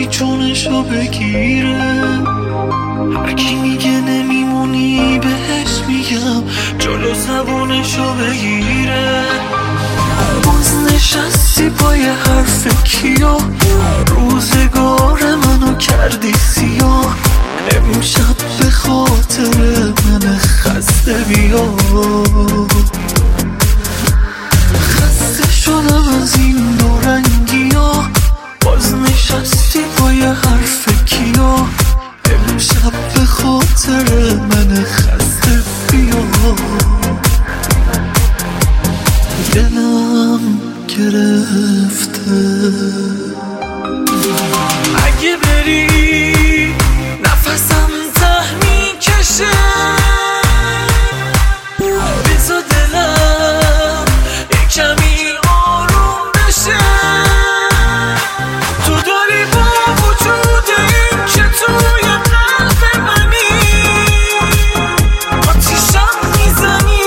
جونشو بگیره. هر کی میگه نمیمونی بهش میگم جلو زبونشو بگیره. باز نشستی پای حرف کیا، روزگار منو کردی سیاه. امشب به خاطر من خسته بیا. خسته شدم از این دورنگی ها، باز نشستی پای حرف کیا. امشب به خاطر من خسته بیا. دلم گرفته. اگه بری نفسم ته میکشه، بذار دلم یک کمی آروم بشه. تو داری با وجود این که توی قلب منی آتیشم میزنی.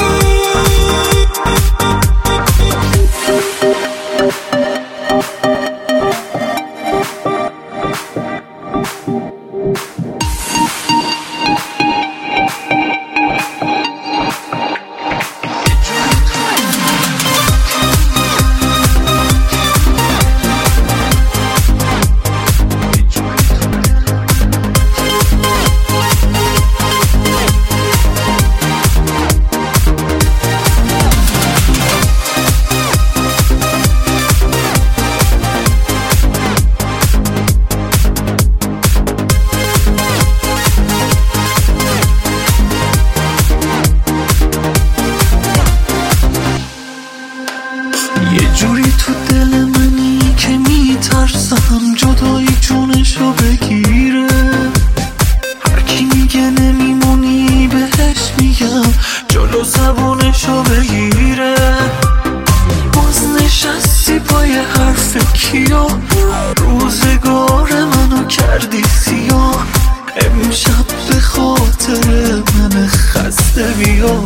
یه جوری تو دل منی که میترسم جدایی جونشو بگیره. هر کی میگه نمیمونی بهش میگم جلو زبونشو بگیره. باز نشستی پای حرف کیا، روزگار منو کردی سیاه. امشب به خاطر من خسته بیا.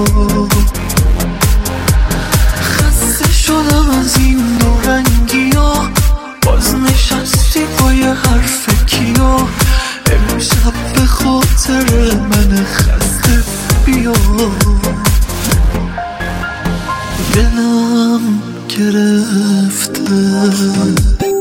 شدم از این دورنگی ها، باز نشستی پای حرف کیا. امشب به خاطر من خسته بیا. دلم گرفته.